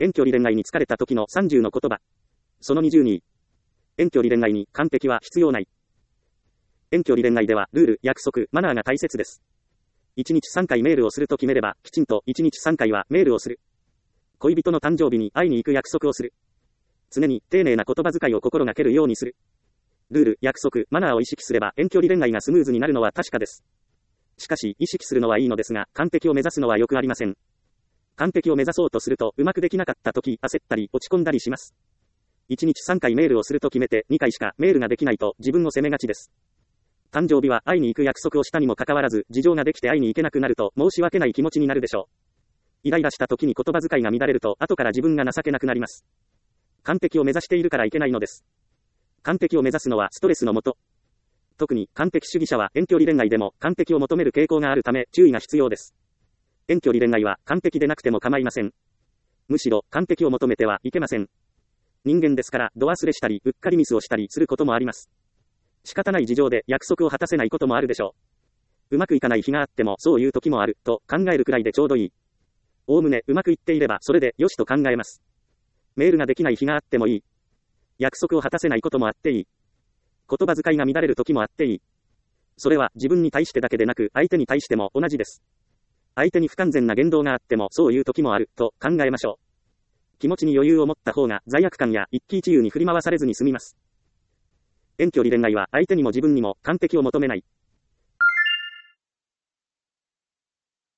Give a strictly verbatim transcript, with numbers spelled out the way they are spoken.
遠距離恋愛に疲れた時のさんじゅうの言葉。そのにじゅうに。遠距離恋愛に完璧は必要ない。遠距離恋愛ではルール、約束、マナーが大切です。いちにちさんかいメールをすると決めれば、きちんといちにちさんかいはメールをする。恋人の誕生日に会いに行く約束をする。常に丁寧な言葉遣いを心がけるようにする。ルール、約束、マナーを意識すれば遠距離恋愛がスムーズになるのは確かです。しかし、意識するのはいいのですが、完璧を目指すのはよくありません。完璧を目指そうとすると、うまくできなかった時、焦ったり、落ち込んだりします。いちにちさんかいメールをすると決めて、にかいしかメールができないと、自分を責めがちです。誕生日は会いに行く約束をしたにもかかわらず、事情ができて会いに行けなくなると、申し訳ない気持ちになるでしょう。イライラした時に言葉遣いが乱れると、後から自分が情けなくなります。完璧を目指しているからいけないのです。完璧を目指すのはストレスのもと。特に完璧主義者は遠距離恋愛でも完璧を求める傾向があるため注意が必要です。遠距離恋愛は完璧でなくても構いません。むしろ完璧を求めてはいけません。人間ですから度忘れしたりうっかりミスをしたりすることもあります。仕方ない事情で約束を果たせないこともあるでしょう。うまくいかない日があってもそういう時もあると考えるくらいでちょうどいい。おおむねうまくいっていればそれでよしと考えます。メールができない日があってもいい。約束を果たせないこともあっていい。言葉遣いが乱れる時もあっていい。それは自分に対してだけでなく相手に対しても同じです。相手に不完全な言動があってもそういう時もあると考えましょう。気持ちに余裕を持った方が罪悪感や一喜一憂に振り回されずに済みます。遠距離恋愛は相手にも自分にも完璧を求めない。